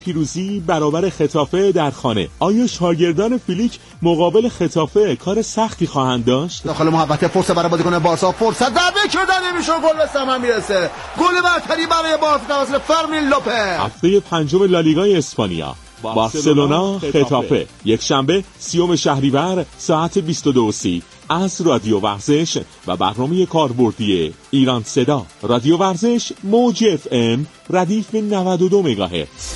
پیروزی برابر خطافه در خانه. آیا شاگردان فیلیک مقابل خطافه کار سختی خواهند داشت؟ داخل محوطه فرصت برای بازیکن بارسا، فرصت ضربه کردن نمیشه، گل به ثمر میرسه. گل برتری برای بارسا توسط فرمین لوپز. هفته پنجم لالیگای اسپانیا، بارسلونا خطافه، یک شنبه 30 شهریور ساعت 22:30 از رادیو ورزش و برنامه کاربردی ایران صدا. رادیو ورزش موج FM ردیف 92 مگاهرتز.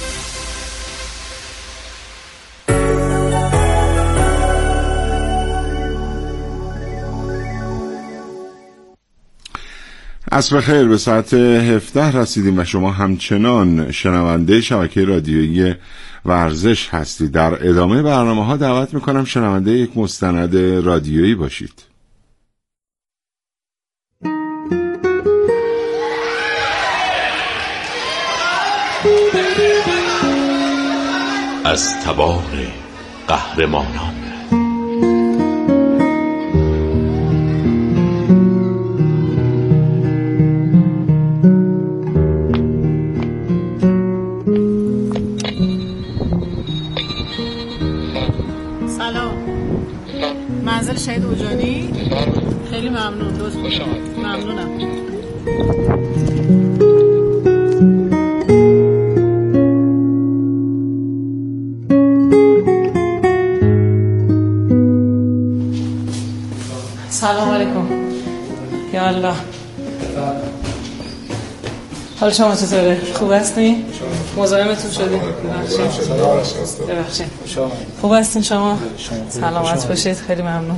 عصر خیر، به ساعت 17 رسیدیم و شما همچنان شنونده شبکه رادیویی ورزش هستید. در ادامه برنامه ها دعوت میکنم شنونده یک مستند رادیویی باشید. از تبار قهرمانان. منزل شهید اوجانی. خیلی ممنون، لطف خوش آمدید. ممنونم. سلام علیکم. یا الله. حال شما چطوره؟ خوب هستین؟ مزاحمتون شدیم. ببخشید. خوب هستین شما؟ سلامت باشید. خیلی ممنون.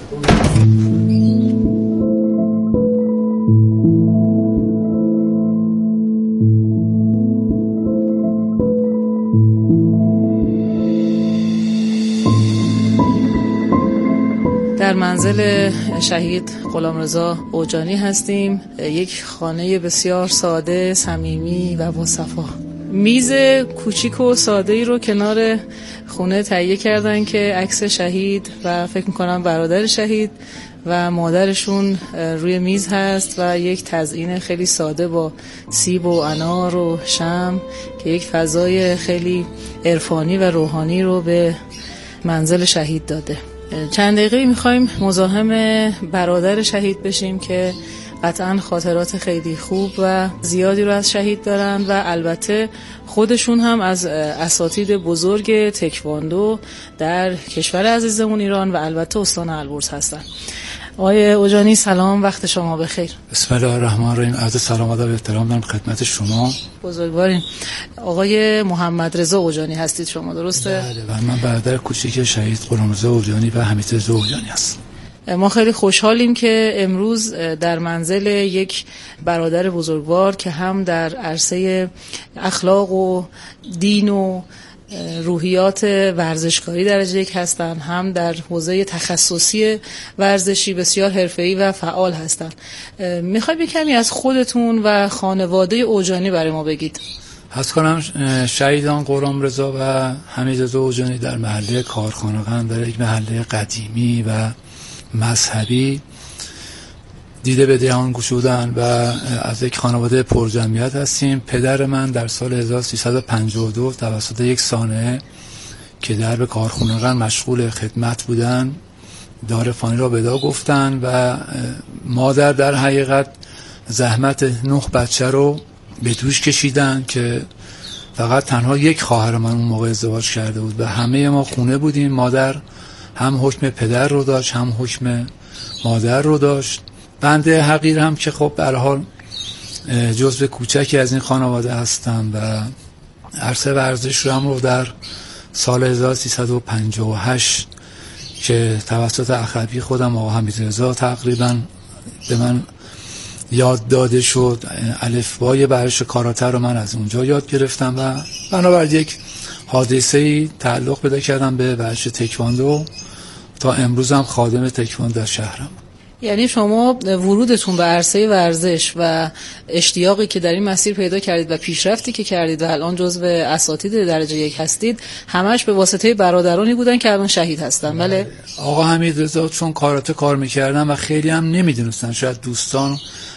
در منزل شهید غلامرضا اوجانی هستیم. یک خانه بسیار ساده، صمیمی و با صفا. میز کوچیک و ساده‌ای رو کنار خونه تهیه کردن که عکس شهید و فکر می‌کنم برادر شهید و مادرشون روی میز هست و یک تزیین خیلی ساده با سیب و انار و شمع که یک فضای خیلی عرفانی و روحانی رو به منزل شهید داده. چند دقیقه میخوایم مزاحم برادر شهید بشیم که قطعا خاطرات خیلی خوب و زیادی رو از شهید دارن و البته خودشون هم از اساتید بزرگ تکواندو در کشور عزیزمون ایران و البته استان البرز هستن. آقای اوجانی سلام، وقت شما بخیر. بسم الله الرحمن الرحیم. عرض سلام و ادب و احترام دارم خدمت شما. بزرگوارین. آقای محمد رضا اوجانی هستید شما، درسته؟ بله، و من برادر کوچیک شهید غلامرضا اوجانی و حمید رضا اوجانی هستم. ما خیلی خوشحالیم که امروز در منزل یک برادر بزرگوار که هم در عرصه اخلاق و دین و روحیات ورزشکاری درجه یک هستن، هم در حوزه تخصصی ورزشی بسیار حرفه‌ای و فعال هستن. میخوایم کمی از خودتون و خانواده اوجانی برای ما بگید. حس کنم شهیدان غلامرضا و حمید رضا اوجانی در محله کارخانقند، در یک محله قدیمی و مذهبی دیده به دهان گشودن و از یک خانواده پرجمعیت هستیم. پدر من در سال 1352 توسط یک صانعه که در کارخانقند مشغول خدمت بودن دار فانی را بدا گفتن و مادر در حقیقت زحمت 9 بچه رو به دوش کشیدن که فقط تنها یک خواهر من اون موقع ازدواج کرده بود و همه ما خونه بودیم. مادر هم حکم پدر رو داشت هم حکم مادر رو داشت. بنده حقیر هم که خب به هر حال جزو کوچکی از این خانواده هستم و عرصه ورزش رو هم رو در سال 1358 که توسط اخوی خودم آقا حمید رضا تقریبا به من یاد داده شد. الفبای ورزش کاراته رو من از اونجا یاد گرفتم و بنابراین یک حادثه‌ای تعلق پیدا کردم به ورزش تکواندو. تا امروز هم خادم تکواندو در شهرم. یعنی شما ورودتون به عرصه ورزش و اشتیاقی که در این مسیر پیدا کردید و پیشرفتی که کردید و الان جزو اساتید درجه یک هستید همش به واسطه برادرانی بودن که الان شهید هستن. بله. آقا حمید رضا چون کاراته کار میکردن و خیلی هم نمیدونستن، شاید دوستان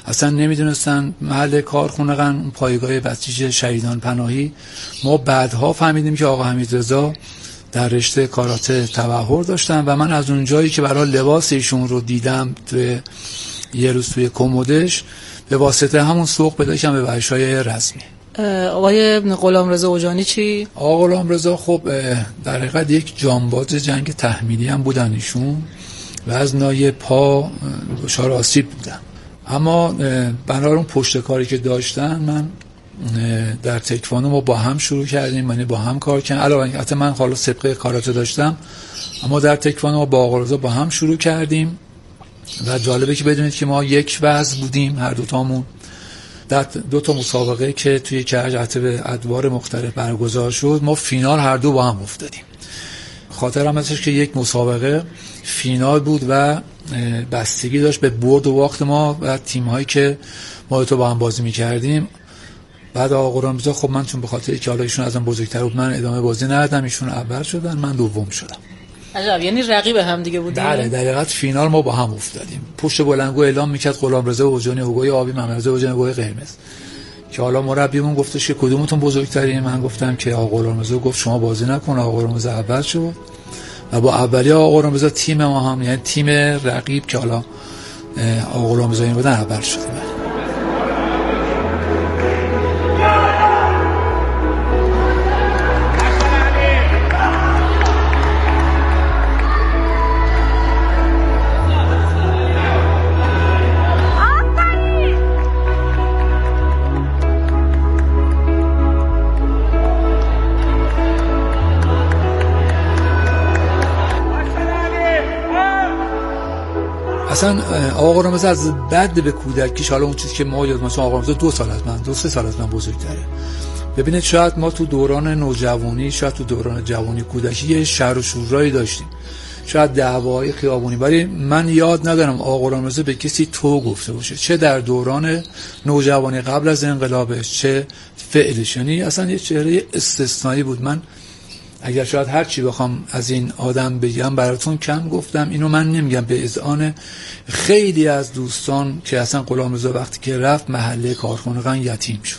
اصلا نمیدونستن محل کارخونقن اون پایگاه بسیج شهیدان پناهی. ما بعدها فهمیدیم که آقا حمیدرضا در رشته کاراته تبحر داشتن و من از اون جایی که برای لباس ایشون رو دیدم توی یه روز توی کمدش، به واسطه همون سوق پیدا کردم به بخش‌های رسمی. آقای غلامرضا اوجانی چی؟ آقا غلامرضا خب در حقیقت یک جانباز جنگ تحمیلی هم بودن ایشون و از ناحیه پا دچار آسیب بودن، اما بنابر اون پشتکاری که داشتن من در تکواندو ما با هم شروع کردیم، یعنی با هم کار کردیم. علاوه بر اینکه من حالا سابقه کاراته داشتم، اما در تکواندو ما با آقا رضا با هم شروع کردیم و جالبه که بدونید که ما یک وضع بودیم هر دوتامون. در 2 مسابقه که توی کرج به ادوار مختلف برگزار شد، ما فینال هر دو با هم افتادیم. خاطرم هستش که یک مسابقه فینال بود و بستگی داشت به برد و باخت ما و تیم‌هایی که ما تو با هم بازی می‌کردیم. بعد آقا غلامرضا خب من چون به خاطر که حالا ایشون ازم بزرگتر بود من ادامه بازی ندادم، ایشون اول شدن من دوم شدم. عجب، یعنی رقیب هم دیگه بودیم. بله در حقیقت فینال ما با هم افتادیم. پشت بلندگو اعلام میکرد غلامرضا اوجانی حوگوی آبی، محمدرضا اوجانی حوگوی قرمز، که حالا مربیمون گفتش که کدومتون بزرگترین؟ من گفتم که آقا غلامرضا. گفت شما بازی نکن. آقا غلامرضا اول شد و با اولی آقا غلامرضا تیم ما هم، یعنی تیم رقیب که حالا آقا غلامرضا این بودن، اول شدیم. اصلا آقا غلامرضا از بعد به کودکیش، حالا اون چیزی که ما یاد مثلا آقا غلامرضا 2 سال از من 2-3 سال از من بزرگتره. ببینید شاید ما تو دوران نوجوانی، شاید تو دوران جوانی کودکی یه شر و شورایی داشتیم، شاید دعواهای خیابونی، ولی من یاد ندارم آقا غلامرضا به کسی تو گفته باشه، چه در دوران نوجوانی قبل از انقلابش چه فعلش. یعنی اصلا یه چهره استثنایی بود. من اگر شاید هر چی بخوام از این آدم بگم براتون کم گفتم. اینو من نمیگم به اذعان خیلی از دوستان که اصلا غلامرضا وقتی که رفت محله کارخانقان یتیم شد.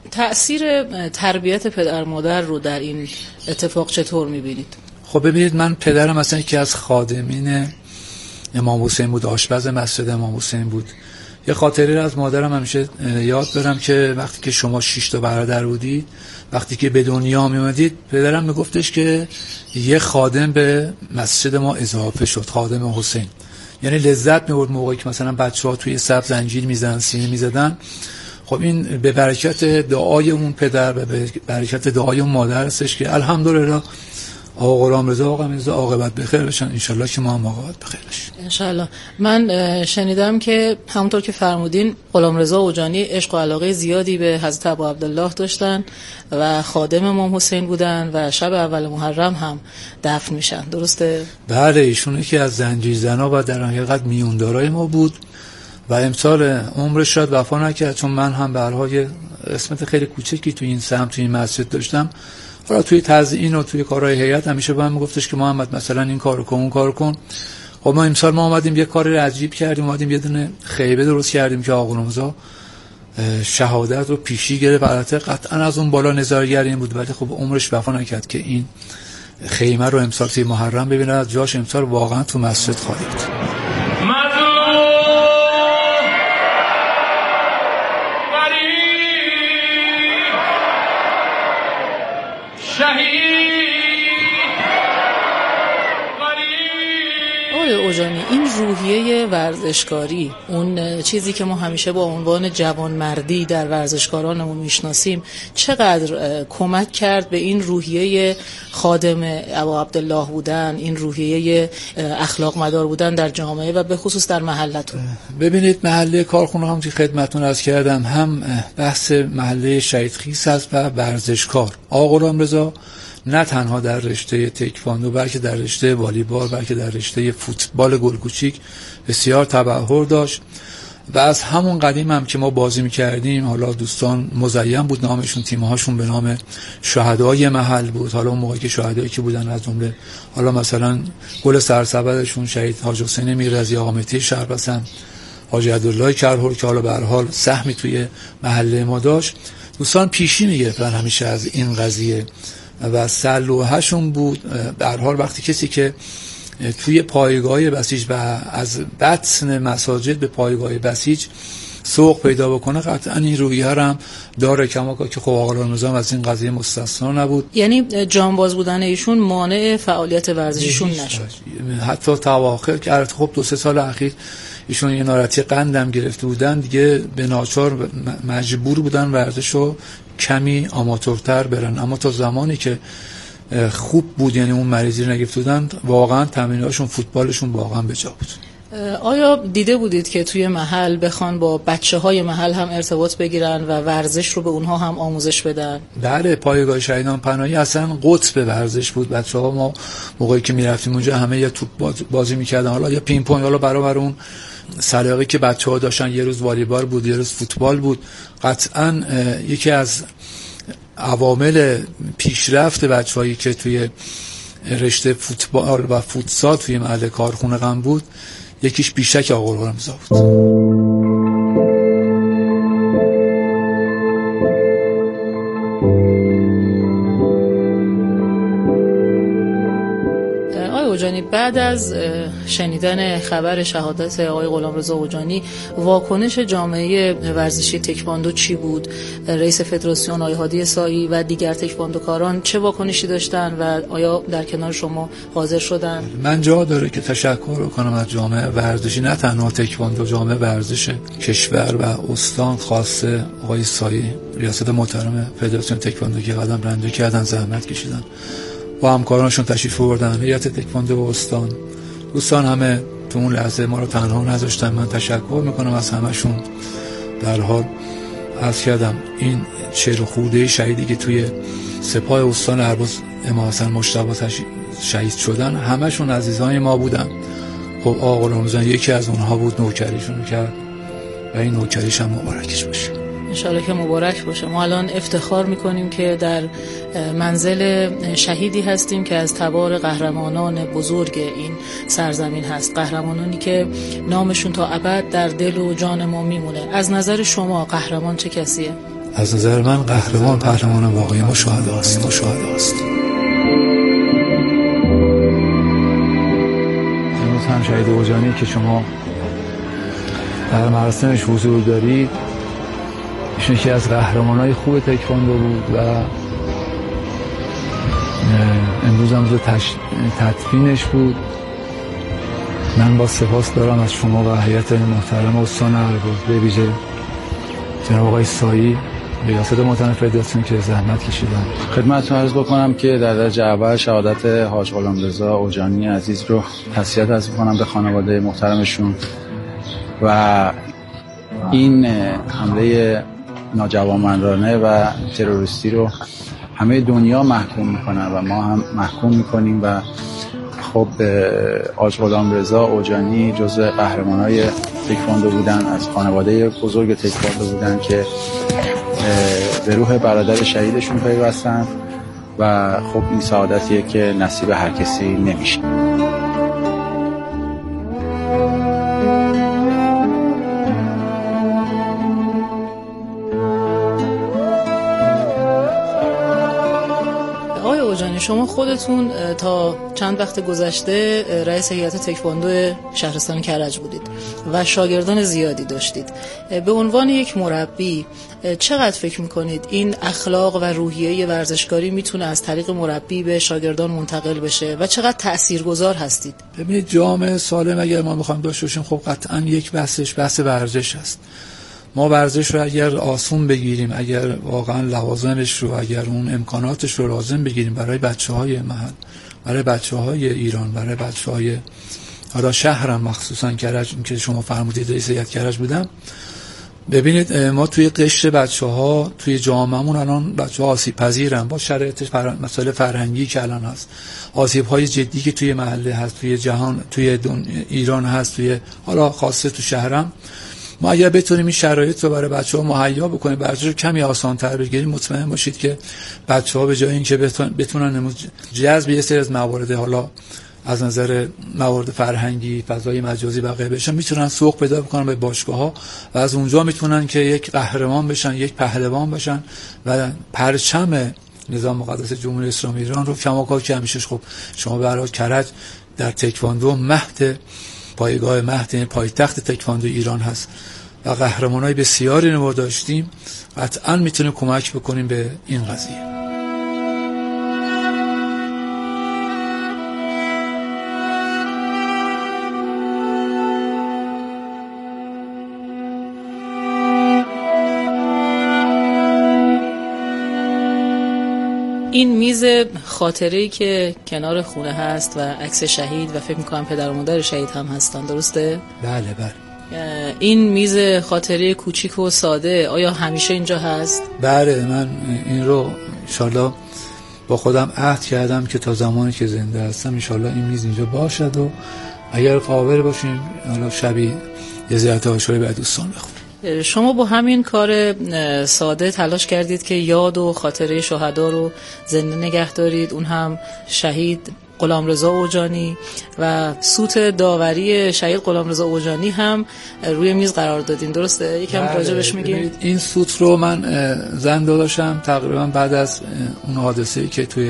تأثیر تربیت پدر مادر رو در این اتفاق چطور میبینید؟ خب ببینید، من پدرم اصلا یکی از خادمین امام حسین بود، آشپز مسجد امام حسین بود. یه خاطره از مادرم همیشه یاد دارم که وقتی که شما 6 تا برادر بودید، وقتی که به دنیا می اومدید، پدرم میگفتش که یه خادم به مسجد ما اضافه شد، خادم حسین. یعنی لذت می‌برد موقعی که مثلا بچه‌ها توی صف زنجیر میزدن، سینه میزدن. خب این به برکت دعای اون پدر و به برکت دعای اون مادر هستش که الحمدلله آقا غلامرضا آقا حمیدرضا عاقبت بخیر بشن. انشالله که ما هم عاقبت بخیر بشیم انشالله. من شنیدم که همونطور که فرمودین غلامرضا اوجانی عشق و علاقه زیادی به حضرت ابو عبدالله داشتن و خادم امام حسین بودن و شب اول محرم هم دفن میشن، درسته؟ بله، ایشون یکی از زنجیرزنا و در حقیقت میوندارای ما بود و امسال عمرش شاید وفا نکرد، چون من هم به هر حال قسمت خیلی کوچکی تو این سمت تو این مسجد داشتم. حالا توی تزیین و توی کارهای هیئت همیشه به من میگفتش که محمد مثلا این کارو کن اون کارو کن. خب ما امسال ما اومدیم یه کار عجیب کردیم، اومدیم یه دونه خیمه درست کردیم که آقا غلامرضا شهادت رو پیشی گرفت. البته قطعا از اون بالا نظارگری بود، ولی خب عمرش وفا نکرد که این خیمه رو امسال توی محرم ببینه. از جاش امسال واقعا تو مسجد خالی بود. اوجانی، این روحیه ورزشکاری، اون چیزی که ما همیشه با عنوان جوانمردی در ورزشکارانمون میشناسیم، چقدر کمک کرد به این روحیه خادم ابو عبدالله بودن، این روحیه اخلاق مدار بودن در جامعه و به خصوص در محلتون؟ ببینید، محله کارخونه هم که خدمتتون عرض کردم، هم بحث محله شهیدخیز هست و ورزشکار. آقا غلامرضا نه تنها در رشته تکواندو، بلکه در رشته والیبال، بلکه در رشته فوتبال گل کوچیک بسیار تبحر داشت و از همون قدیم هم که ما بازی می‌کردیم، حالا دوستان مزین بود نامشون، تیم‌هاشون به نام شهدای محل بود. حالا اون موقعی که شهدایی که بودن از جمله حالا مثلا گل سرسبدشون شهید حاج حسین میرزی، آقا مهدی شهربسند، حاجی عبدالله کرهور که حالا به هر حال سهمی توی محله ما داشت، دوستان پیشی میگرفتن همیشه از این قضیه و سلوحه‌شون بود. به هر حال وقتی کسی که توی پایگاه بسیج و از بطن مساجد به پایگاه بسیج سوق پیدا بکنه، قطعا این رویه هم داره، کما که خب آقا نظام از این قضیه مستثنا نبود. یعنی جانباز بودن ایشون مانع فعالیت ورزشیشون نشد. حتی تواخر که خب 2-3 سال اخیر ایشون یه ناراحتی قندم گرفته بودن، دیگه به ناچار مجبور بودن ورزشو کمی آماتورتر برن، اما تا زمانی که خوب بود، یعنی اون مریضی رو نگرفته بودن، واقعا تمریناشون، فوتبالشون واقعا به جا بود. آیا دیده بودید که توی محل بخوان با بچه‌های محل هم ارتباط بگیرن و ورزش رو به اونها هم آموزش بدن؟ بله، پایگاه شهیدان پناهی اصلا قطب ورزش بود. بچه‌ها ما موقعی که می‌رفتیم اونجا همه یا توپ بازی می‌کردن، حالا یا پینگ پونگ، حالا برابر اون سلیقه‌ای که بچه‌ها داشتن، یه روز والیبال بود، یه روز فوتبال بود. قطعاً یکی از عوامل پیشرفت بچه‌هایی که توی رشته فوتبال و فوتسال توی محل کارخونه غم بود، یکیش بیشک آقا غلامرضا بود. اوجانی، بعد از شنیدن خبر شهادت آقای غلامرضا اوجانی، واکنش جامعه ورزشی تکواندو چی بود؟ رئیس فدراسیون آقای هادی سایی و دیگر تکواندوکاران چه واکنشی داشتن و آیا در کنار شما حاضر شدن؟ من جا داره که تشکر کنم از جامعه ورزشی، نه تنها تکواندو، جامعه ورزش کشور و استان، خاصه آقای سایی، ریاست محترم فدراسیون تکواندو که قدم رنجه کردن، زحمت کشیدن، با همکارانشون تشریف آوردن، هیئت تکواندو و استان، دوستان همه تو اون لحظه ما رو تنها نذاشتن. من تشکر میکنم از همشون. در حال عرض کردم این چهر خوده شهیدی که توی سپاه استان ارباز امام حسن مجتبی شهید شدن، همشون عزیزان ما بودن. خب آقا غلامرضا یکی از اونها بود، نوکریشون کرد و این نوکریش هم مبارکش باشه. انشالله که مبارک باشه. ما الان افتخار میکنیم که در منزل شهیدی هستیم که از تبار قهرمانان بزرگ این سرزمین هست، قهرمانانی که نامشون تا ابد در دل و جان ما میمونه. از نظر شما قهرمان چه کسیه؟ از نظر من قهرمان پهلوان واقعی ما شهداست. امروز هم شهید اوجانی که شما در مراسمش حضور دارید، ایشون یکی از قهرمانای خوب تکواندو بود و امروز هم روز تدفینش بود. من با سپاس دارم از شما و هیئت محترم استان ارباز، به ویژه جناب آقای سایی، ریاست محترم فدراسیون که زحمت کشیدن. خدمتتون عرض بکنم که در درجه اول شهادت حاج غلامرضا اوجانی عزیز رو تسلیت عرض می‌کنم به خانواده محترمشون و این حمله ناجوانمردانه و تروریستی رو همه دنیا محکوم میکنن و ما هم محکوم میکنیم و خب حاج غلامرضا اوجانی جزو قهرمانای تکواندو بودن، از خانواده بزرگ تکواندو بودن که به روح برادر شهیدشون پیوستن و خب این سعادتیه که نصیب هر کسی نمیشه. شما خودتون تا چند وقت گذشته رئیس هیئت تکواندو شهرستان کرج بودید و شاگردان زیادی داشتید. به عنوان یک مربی چقدر فکر میکنید این اخلاق و روحیه ورزشکاری میتونه از طریق مربی به شاگردان منتقل بشه و چقدر تاثیرگذار هستید؟ ببینید، جامعه سالم اگر ما بخوایم داشته باشیم، خب قطعا یک بحث ورزش هست. ما ورزش رو اگر آسون بگیریم، اگر واقعا لوازمش رو، اگر اون امکاناتش رو لازم بگیریم برای بچه‌های محل، برای بچه‌های ایران، برای بچه‌های حالا شهرم، مخصوصا کرج که شما فرمودید رئیس هیئت کرج بودم، ببینید ما توی قشر بچه‌ها توی جامعهمون الان بچه‌ها آسیب پذیرن با شرایط مسائل فرهنگی که الان هست، آسیب‌های جدی که توی محله هست، توی جهان، توی ایران هست، توی حالا خاصه تو شهرم. ما اگر بتونیم این شرایط رو برای بچه‌ها مهیا بکنیم، ورزش رو کمی آسان‌تر بگیریم، مطمئن باشید که بچه‌ها به جای اینکه بتونن جذب یه سری از موارد حالا از نظر موارد فرهنگی، فضای مجازی و غیره بشن، میتونن سوق پیدا بکنن به باشگاه‌ها و از اونجا میتونن که یک قهرمان بشن، یک پهلوان بشن و پرچم نظام مقدس جمهوری اسلامی ایران رو کماکان که همیشه خب شما به هر حال کرج در تکواندو مهد پایگاه مهد پایتخت تکواندو ایران هست و قهرمانای بسیاری رو داشتیم، قطعا میتونه کمک بکنیم به این قضیه. این میز خاطره‌ای که کنار خونه هست و عکس شهید و فکر می‌کنم پدر و مادر شهید هم هستن، درسته؟ بله بله. این میز خاطره کوچیک و ساده آیا همیشه اینجا هست؟ بله، من این رو انشالله با خودم عهد کردم که تا زمانی که زنده هستم انشالله این میز اینجا باشد و اگر قابل باشیم حالا شبی یه زیارت عاشقانه به دوستان بخونیم. شما با همین کار ساده تلاش کردید که یاد و خاطره شهدا رو زنده نگه دارید، اون هم شهید غلامرضا اوجانی و سوت داوری شهید غلامرضا اوجانی هم روی میز قرار دادین، درسته؟ یکم راجبش میگید. این سوت رو من زنده داشتم تقریبا بعد از اون حادثه‌ای که توی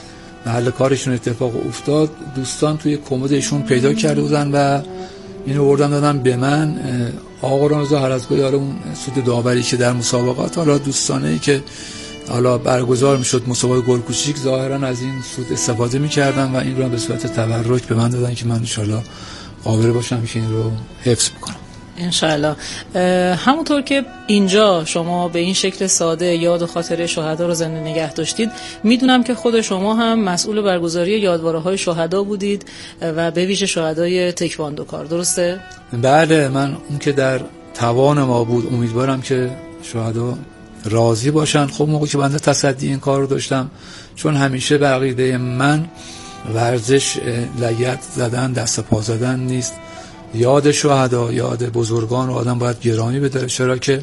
محل کارشون اتفاق افتاد، دوستان توی کمد ایشون پیدا کرده بودن و اینو بردم دادم به من. آقا غلامرضا هر از گاهی اون سوت داوری که در مسابقات حالا دوستانه‌ای که حالا برگزار میشد مسابقه گل کوچیک ظاهرا از این سوت استفاده میکردن و این رو به صورت تبرک به من دادن که من انشالله قابل باشم که این رو حفظ بکنم انشالله. همونطور که اینجا شما به این شکل ساده یاد و خاطره شهدا رو زنده نگه داشتید، میدونم که خود شما هم مسئول برگزاری یادواره‌های شهدا بودید و به ویژه شهدای تکواندو کار، درسته؟ بله، من اون که در توان ما بود امیدوارم که شهدا راضی باشن. خب موقعی که بنده تصدی این کار رو داشتم، چون همیشه به عقیده من ورزش لگد زدن دست پا زدن نیست، یاد شهدا، یاد بزرگان رو آدم باید گرامی بداره، چرا که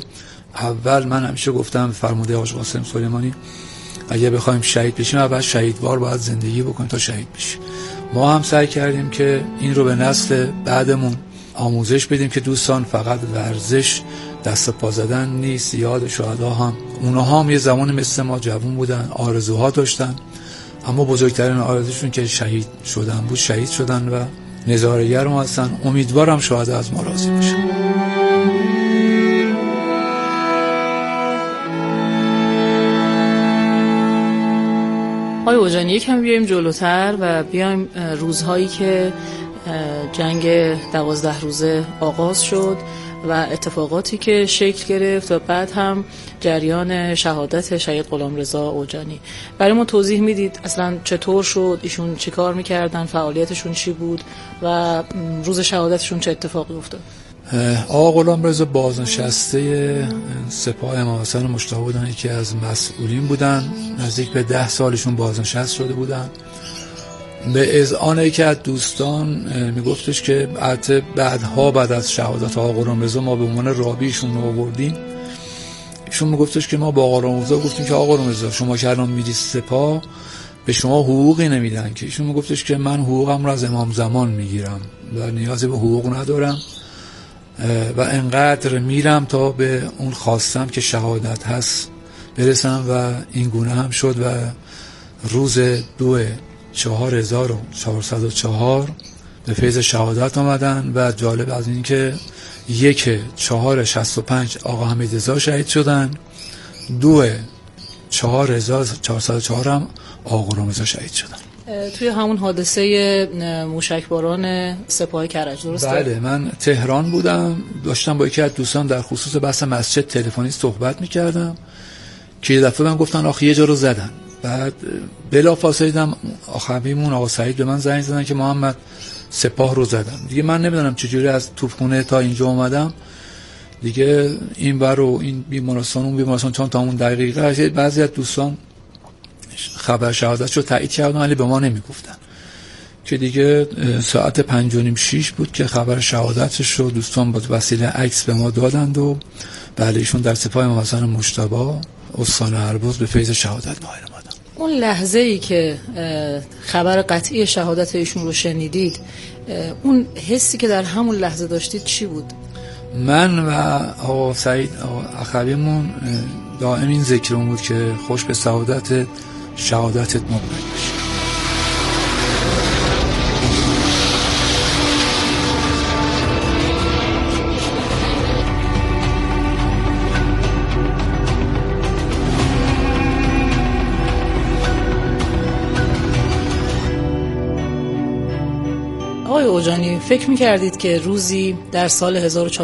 اول من همیشه گفتم فرموده حاج قاسم سلیمانی اگه بخوایم شهید بشیم اول شهیدوار باید زندگی بکنیم تا شهید بشیم. ما هم سعی کردیم که این رو به نسل بعدمون آموزش بدیم که دوستان فقط ورزش دست پا زدن نیست، یاد شهدا هم، اونها هم یه زمان مثل ما جوان بودن، آرزوها داشتن، اما بزرگترین آرزوشون که شهید شدن بود، شهید شدن و نظاره‌گر ما هستن. امیدوارم شهدا از ما راضی باشن. آقای اوجانی یکم بیایم جلوتر و بیایم روزهایی که جنگ 12 روزه آغاز شد و اتفاقاتی که شکل گرفت و بعد هم جریان شهادت شهید غلامرضا اوجانی. برای ما توضیح میدید اصلا چطور شد، ایشون چی کار میکردن، فعالیتشون چی بود و روز شهادتشون چه اتفاقی افتاد؟ آقا غلامرضا بازنشسته سپاه امام حسن مجتبی بودن، یکی از مسئولین بودن، نزدیک به 10 سالشون بازنشست شده بودن. به اذعان یکی از دوستان میگفتش که بعدها بعد از شهادت آقا غلامرضا ما به عنوان رابیشون آوردیم. ایشون میگفتش که ما با آقا غلامرضا گفتیم که آقا غلامرضا شما که الان میری سپاه به شما حقوقی نمیدن که. ایشون میگفتش که من حقوقم رو از امام زمان میگیرم و نیازی به حقوق ندارم و انقدر میرم تا به اون خواستم که شهادت هست برسم و این گونه هم شد و روز 2404 به فیض شهادت آمدن و جالب از این که 1/4/65 آقا حمیدرضا شهید شدن، 2/4404 هم آقا غلامرضا شهید شدن. توی همون حادثه موشکباران سپاه کرج، درسته؟ بله، من تهران بودم، داشتم با یکی از دوستان در خصوص بحث مسجد تلفنی صحبت میکردم که یه دفعه من گفتن آخه یه جا رو زدن. بعد بلافاصله دیدم آخویمون آقا سعید به من زنگ زدن که محمد سپاه رو زدن. دیگه من نمیدونم چجوری از توپخونه تا اینجا اومدم دیگه، این بر و این بیمارستان اون بیمارستان، چون تا اون دقیقه بعضی از دوستان خبر شهادتشو تایید کردن ولی به ما نمیگفتن که دیگه ساعت 5:30 بود که خبر شهادتش رو دوستان با وسیله عکس به ما دادند و بله ایشون در سپاه امام حسن مجتبی استان هربز به فیض شهادت نائل آمدن. اون لحظه ای که خبر قطعی شهادت ایشون رو شنیدید، اون حسی که در همون لحظه داشتید چی بود؟ من و آقا سعید اخویمون دائم این ذکرمون بود که خوش به شهادتت مبارک بشه. آقای اوجانی، فکر می‌کردید که روزی در سال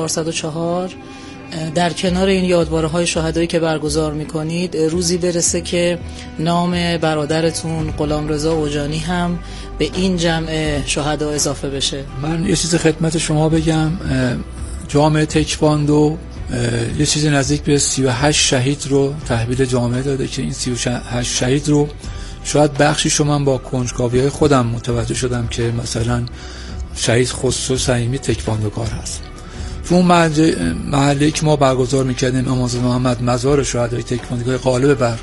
1404 در کنار این یادواره‌های شهدایی که برگزار می‌کنید روزی برسه که نام برادرتون غلامرضا اوجانی هم به این جمع شهدا اضافه بشه؟ من یه چیز خدمت شما بگم، جامعه تکواندو یه چیز نزدیک به 38 شهید رو تحویل جامعه داده که این 38 شهید رو شاید بخشی شما با کنجکاوی‌های خودم متوجه شدم که مثلا شهید خسرو صمیمی تکواندوکار هست. تو اون محله که ما برگزار میکردیم امام زاده محمد مزار شهدای تکواندوکار غالب بر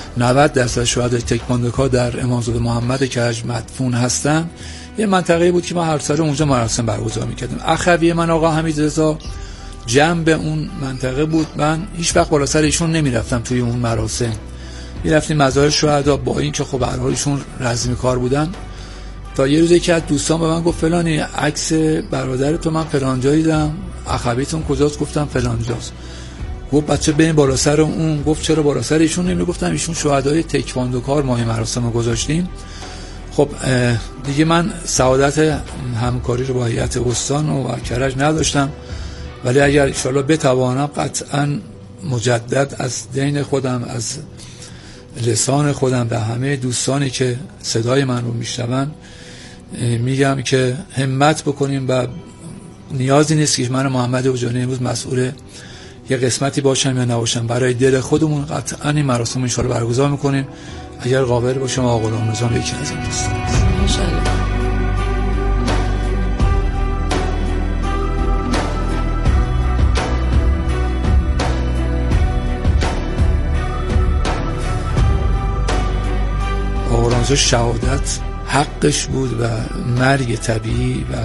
90% شهدای تکواندوکار در امام زاده محمد کرج مدفون هستن، یه منطقه‌ای بود که ما هر سال اونجا مراسم برگزار میکردیم. اخوی من آقا حمیدرضا جنب اون منطقه بود، من هیچ وقت بالا سر ایشون نمیرفتم توی اون مراسم، میرفتیم مزار شهدا با این که خب به هر حال ایشون رزمی کار بودن. تا یه روز یکی از دوستان به من گفت فلانی عکس برادرتو من فلان جا دیدم، اخویتون کجاست؟ گفتم فلان جاست. گفت بچه بریم بالا سر اون. گفت چرا بالا سر ایشون نمی؟ گفتم ایشون شهدای تکواندوکار ما این مراسم رو گذاشتیم. خب دیگه من سعادت همکاری رو با هیئت استان و کرج نداشتم، ولی اگر ان شاءالله بتوانم قطعا مجدد از دین خودم، از لسان خودم به همه دوستانی که صدای من رو میشنون میگم که همت بکنیم و نیازی نیست که من محمد اوجانی امروز مسئول یه قسمتی باشم یا نباشم، برای دل خودمون قطعا این مراسم ان شاءالله برگزار میکنیم. اگر قابل باشم آقا غلامرضا یکی از این دوستان ان شاءالله. شهادت حقش بود و مرگ طبیعی و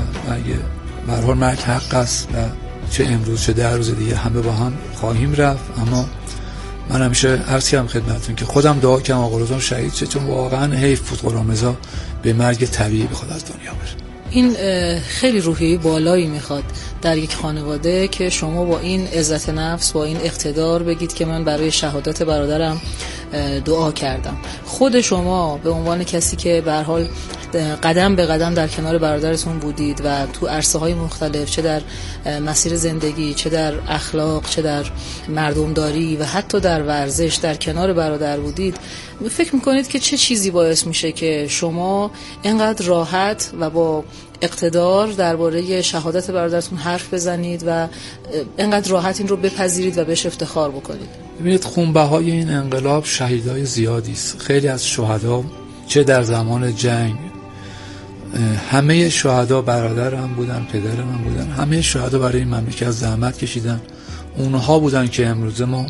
مرگ حق است و چه امروز چه 10 روز دیگه همه با هم خواهیم رفت. اما من همیشه عرض کردم خدمتتون که خودم دعا کردم آقا غلامرضا شهید شه، چون واقعا حیف بود غلامرضا به مرگ طبیعی بخواد از دنیا بره. این خیلی روحی بالایی میخواد در یک خانواده که شما با این عزت نفس، با این اقتدار بگید که من برای شهادت برادرم دعا کردم. خود شما به عنوان کسی که به هر حال قدم به قدم در کنار برادرتون بودید و تو عرصه‌های مختلف، چه در مسیر زندگی، چه در اخلاق، چه در مردمداری و حتی در ورزش در کنار برادر بودید، فکر میکنید که چه چیزی باعث میشه که شما اینقدر راحت و با اقتدار درباره شهادت برادرتون حرف بزنید و اینقدر راحت این رو بپذیرید و بهش افتخار بکنید؟ ببینید خونبهای این انقلاب شهیدای زیادی است. خیلی از شهدا چه در زمان جنگ، همه شهدا برادرم بودن، پدرم بودن، همه شهدا برای این مملکت زحمت کشیدن. اونها بودن که امروز ما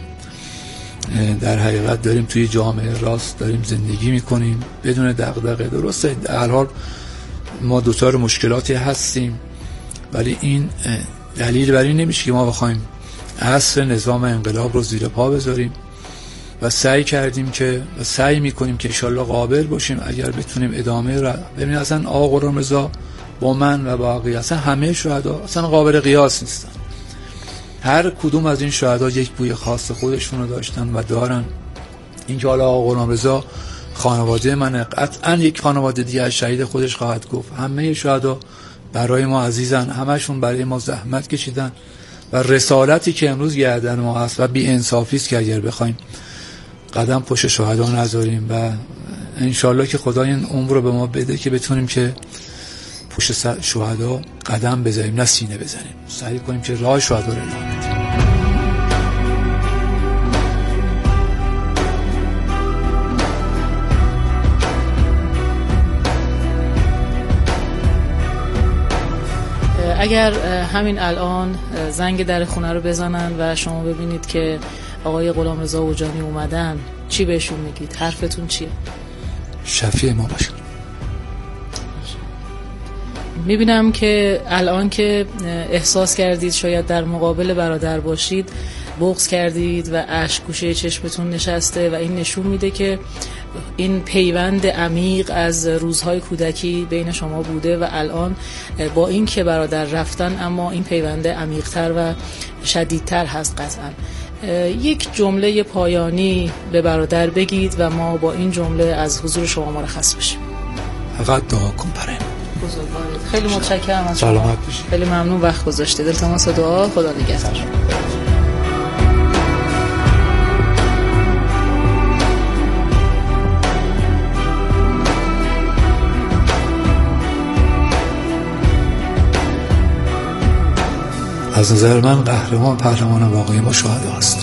در حقیقت داریم توی جامعه راست داریم زندگی میکنیم بدون دغدغه. درسته در هر حال ما دوچار مشکلاتی هستیم، ولی این دلیل بر این نمیشه که ما بخوایم اصل نظام انقلاب رو زیر پا بذاریم و سعی کردیم که و سعی میکنیم که انشالله قابل باشیم اگر بتونیم ادامه را ببینید. اصلا آقا غلامرضا با من و باقی اصلا همه شهدا اصلا قابل قیاس نیستن. هر کدوم از این شهدا یک بوی خاص خودشون رو داشتن و دارن. این که حالا آقا غلامرضا خانواده من، قطعا یک خانواده دیگه از شهید خودش خواهد گفت. همه شهدا برای ما عزیزن، همشون برای ما زحمت کشیدن و رسالتی که امروز گردن ما هست و بی انصافی است که اگر بخوایم قدم پشت شهدا نذاریم و انشالله که خدا این عمر رو به ما بده که بتونیم که پشت شهدا قدم بذاریم نه سینه بزنیم، سعی کنیم که راه شهدا رو ادامه بدیم. اگر همین الان زنگ در خونه رو بزنن و شما ببینید که آقای غلامرضا اوجانی اومدن، چی بهشون میگید؟ حرفتون چیه؟ شفیع ما باشن. میبینم که الان که احساس کردید شاید در مقابل برادر باشید، بغض کردید و اشک گوشه چشمتون نشسته و این نشون میده که این پیوند عمیق از روزهای کودکی بین شما بوده و الان با این که برادر رفتن اما این پیوند عمیق‌تر و شدیدتر هست. قطعا یک جمله پایانی به برادر بگید و ما با این جمله از حضور شما مرخص بشیم. فقط دعا کن برای ما. خیلی متشکرم از شما. سلامت باشید. خیلی ممنون وقت گذاشتید. التماس دعا. خدا نگهدار. از نظر من قهرمان پهلوان واقعی ما شهدا است.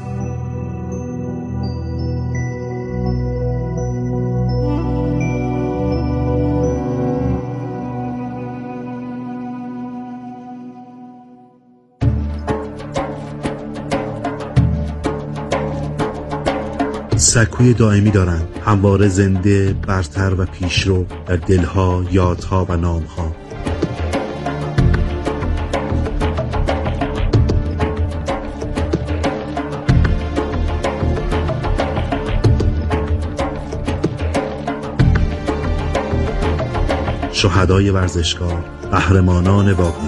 سکوی دائمی دارند، همواره زنده، برتر و پیشرو در دلها، یادها و نامها. شهدای ورزشکار، قهرمانان واقعی.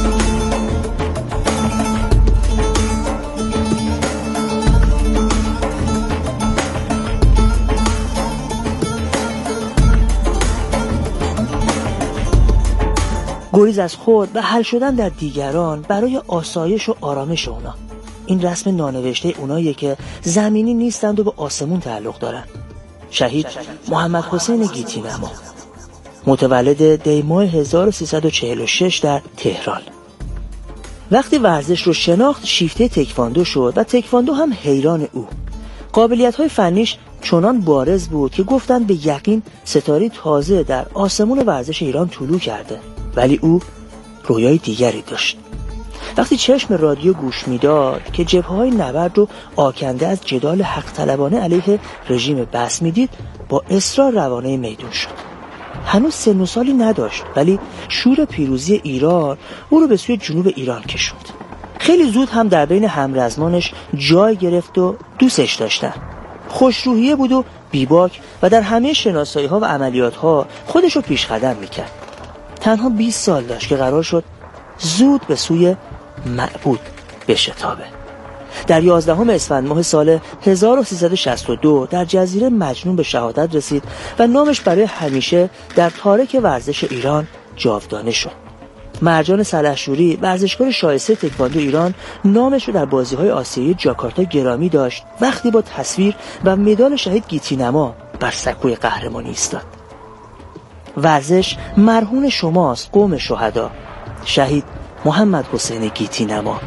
گریز از خود و حل شدن در دیگران برای آسایش و آرامش اونا. این رسم نانوشته اوناییه که زمینی نیستند و به آسمون تعلق دارن. شهید محمد حسین گیتی‌نما، متولد دی‌ماه 1346 در تهران. وقتی ورزش رو شناخت شیفته تکواندو شد و تکواندو هم حیران او. قابلیت‌های فنیش چنان بارز بود که گفتند به یقین ستاره تازه در آسمون ورزش ایران طلوع کرده، ولی او رویای دیگری داشت. وقتی چشم رادیو گوش میداد که جبهه‌های نبرد رو آکنده از جدال حق طلبانه علیه رژیم بس میدید، با اصرار روانه میدون شد. هنوز سن و سالی نداشت ولی شور پیروزی ایران او رو به سوی جنوب ایران کشوند. خیلی زود هم در بین همرزمانش جای گرفت و دوستش داشتن. خوشروحیه بود و بیباک و در همه شناسایی‌ها و عملیات‌ها خودش رو پیش قدم میکرد. تنها 20 سال داشت که قرار شد زود به سوی معبود بشتابه. در 11 اسفند ماه سال 1362 در جزیره مجنون به شهادت رسید و نامش برای همیشه در تاریخ ورزش ایران جاودانه شد. مرجان سلحشوری، ورزشکار شایسته تکواندو ایران، نامش رو در بازی‌های آسیایی جاکارتا گرامی داشت وقتی با تصویر و مدال شهید گیتی‌نما بر سکوی قهرمانی ایستاد. ورزش مرهون شماست قوم شهدا. شهید محمد حسین گیتی‌نما.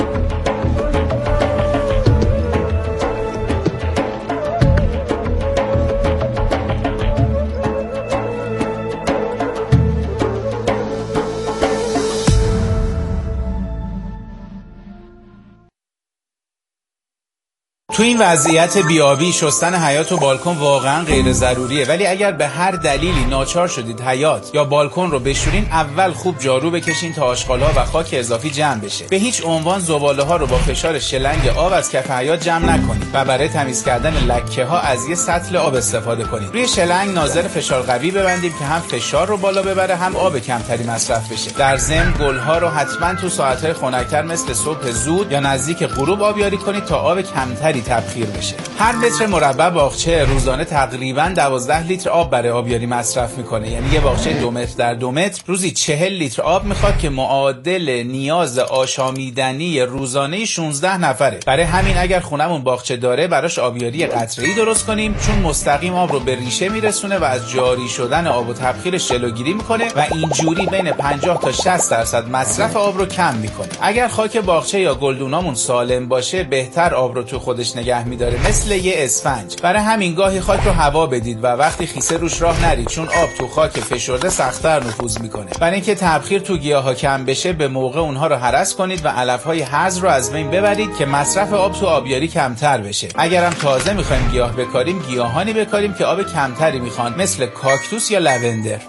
تو این وضعیت بیابی شستن حیاط و بالکن واقعا غیر ضروریه، ولی اگر به هر دلیلی ناچار شدید حیاط یا بالکن رو بشورین، اول خوب جارو بکشین تا آشغال‌ها و خاک اضافی جمع بشه. به هیچ عنوان زباله‌ها رو با فشار شلنگ آب از کف حیاط جمع نکنید و برای تمیز کردن لکه‌ها از یه سطل آب استفاده کنید. روی شلنگ ناظر فشار قوی ببندید که هم فشار رو بالا ببره هم آب کمتری مصرف بشه. در ضمن گل‌ها رو حتما تو ساعت‌های خنک‌تر مثل صبح زود یا نزدیک غروب آبیاری کنید تا آب کمتری تبخیر بشه. هر متر مربع باغچه روزانه تقریباً 12 لیتر آب برای آبیاری مصرف میکنه. یعنی یه باغچه 2 متر در 2 متر روزی 40 لیتر آب میخواد که معادل نیاز آشامیدنی روزانه 16 نفره. برای همین اگر خونمون باغچه داره براش آبیاری قطره‌ای درست کنیم، چون مستقیم آب رو به ریشه میرسونه و از جاری شدن آب و تبخیرش جلوگیری میکنه و اینجوری بین 50 تا 60% مصرف آب رو کم میکنه. اگر خاک باغچه یا گلدونامون سالم باشه، بهتر آب رو تو خودش نگه می‌داره، مثل یه اسفنج. برای همین گاهی خاک رو هوا بدید و وقتی خیسه روش راه نرید، چون آب تو خاک فشرده سخت‌تر نفوذ می‌کنه. برای اینکه تبخیر تو گیاها کم بشه، به موقع اونها رو هرس کنید و علف‌های هرز رو از بین ببرید که مصرف آب تو آبیاری کمتر بشه. اگرم تازه می‌خوایم گیاه بکاریم، گیاهانی بکاریم که آب کمتری می‌خوان، مثل کاکتوس یا لوندر.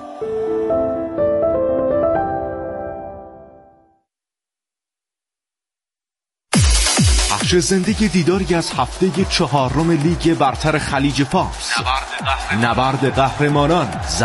بخش زنده دیداری از هفته 4 لیگ برتر خلیج فارس، نبرد قهرمانان.